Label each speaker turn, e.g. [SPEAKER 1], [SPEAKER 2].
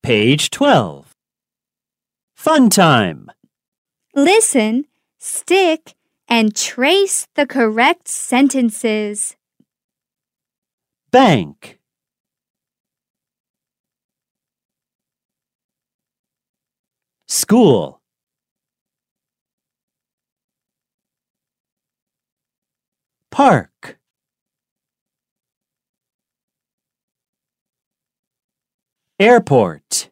[SPEAKER 1] Page 12. Fun time.
[SPEAKER 2] Listen, stick, and trace the correct sentences.
[SPEAKER 1] Bank. School. Park. Airport.